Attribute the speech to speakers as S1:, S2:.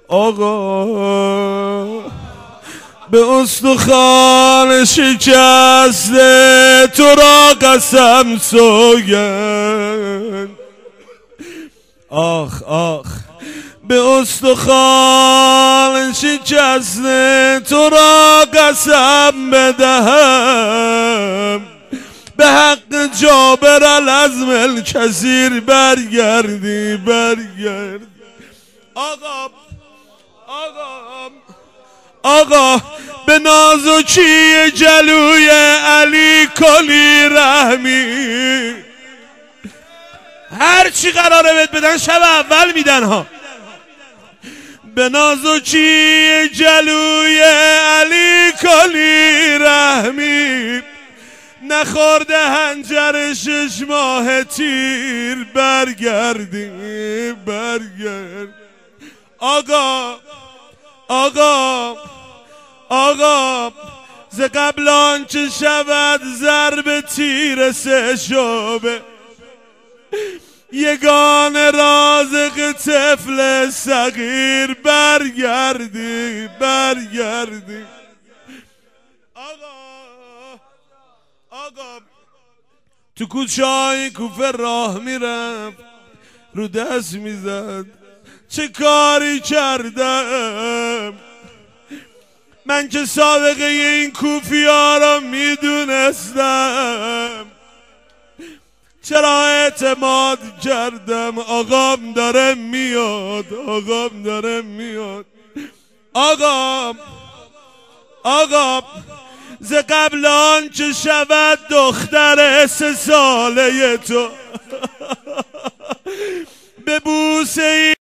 S1: آقا به استخوان شکسته تو را قسم سوگند. آخ آخ به استخوان شکسته تو را قسم بدهم، به حق جابر العظم الکثیر برگردی برگردی. آقا به نازکی جلوی علی کلی رحمی. هر چی قراره بهت بدن شب اول میدن ها. به نازکی جلوی علی کلی رحمی، نخورده هنجر 6 ماه تیر برگردی برگرد. آقا ز قبل آنچه شود ضرب تیر 3 شعبه، یگان رازق طفل صغیر برگردی برگردی. آقا تو کوچه های کوفه راه میرفت، رو دست میزد چه کاری کردم من که سابقه این کوفی ها را میدونستم، چرا اعتماد کردم. آقام داره میاد، آقام داره میاد. آقا ز قبل آنچه شود دختر 3 ساله تو به بوسه